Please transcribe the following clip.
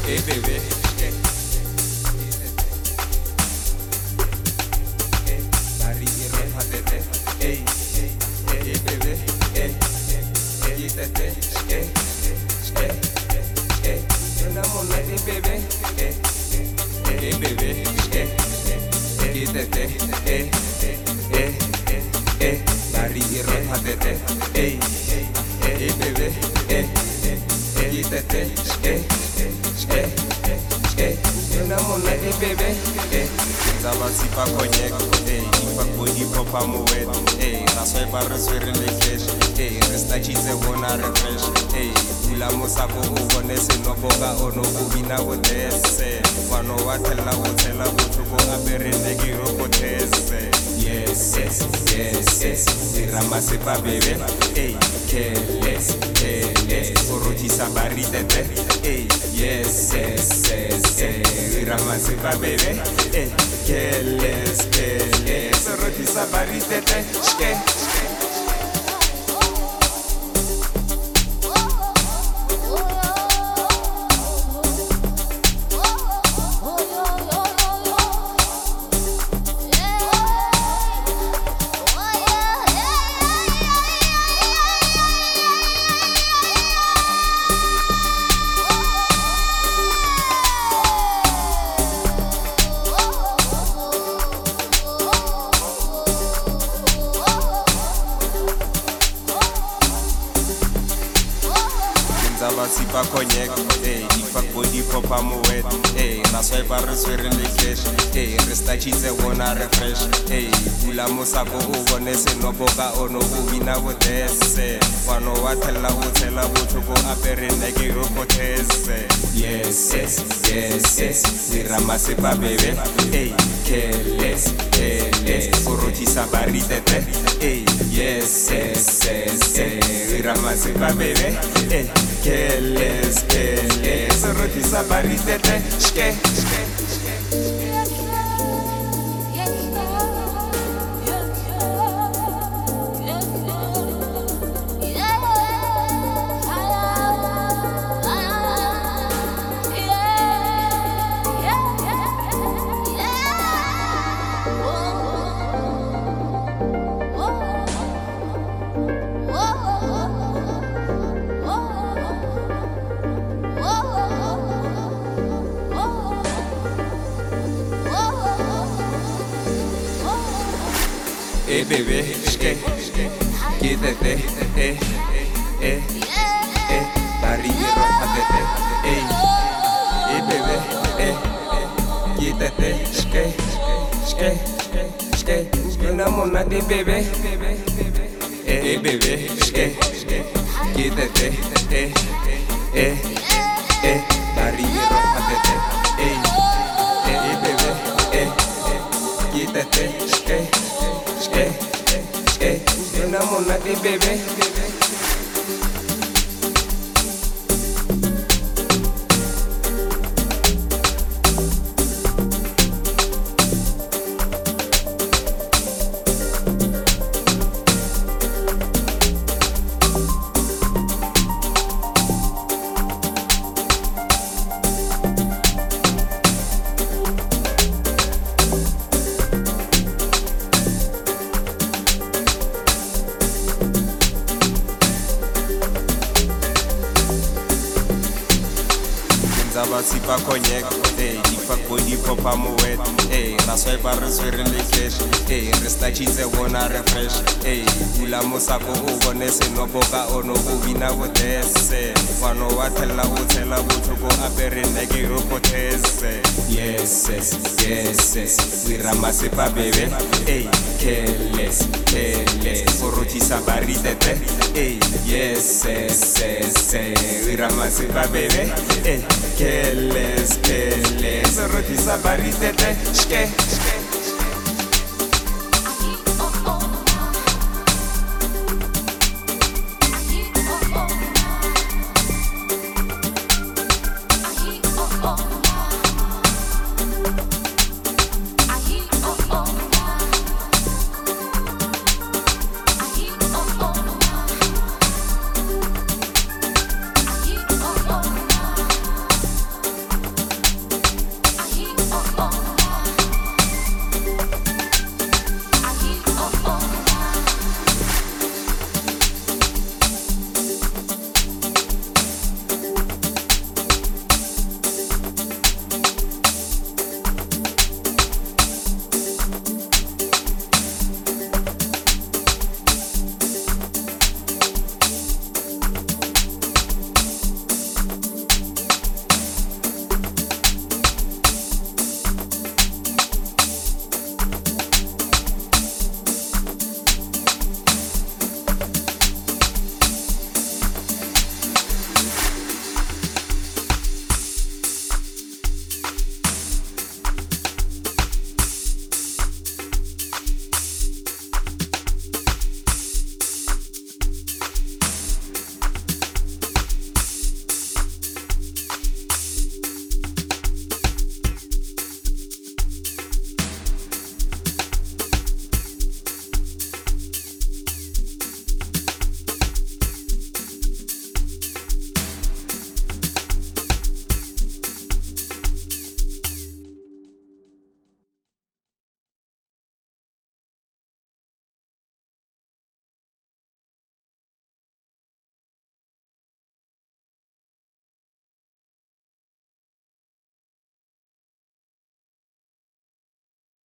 Hey bébé, Barry et Rohatete, hey, hey bébé, hey, Kitete, Yona mona hey bébé, hey bébé, Kitete, Barry et Rohatete, hey, hey bébé, Kitete, Yona mona hey bébé, Zaba sipa cognac, ifa body proper mouet, that's why barres were in the cash, resta cheese wanna refresh, ula mosako ugonese no boga ono ubina wotese, wano watela wotela wutuko abere negiro potese, yes, ramase pa bebe, keles, oroti sabari tete, yes, ramase pa bebe, keles, oroti sabari tete, Zaba sipa cognac, ifa body proper mouet, that's why barres were in the cash, resta cheese wanna refresh, ula mosako ugonese no boga ono ubina wotese, wano watela wotela wutuko apere negiro potese, yes, ramase pa bebe, keles, oroti sabari tete, yes, ramase pa bebe, keles, oroti sabari tete, Hey bébé, Kitete, Barry et Rohatete, hey bébé, Kitete, Yona mona hey bébé, hey bébé, Kitete, Barry et Rohatete, hey bébé, Kitete, Yona mona hey bébé. Zaba sipa cognac, ifa body proper mouet, that's why barres were in the cash, resta cheese wanna refresh, ula mosako ugonese no boga ono ubina wotese, wano watela wotela wutuko apere negiro potese, yes, ramase pa bebe, keles, oroti sabari tete, yes, ramase pa bebe, keles, oroti sabari tete,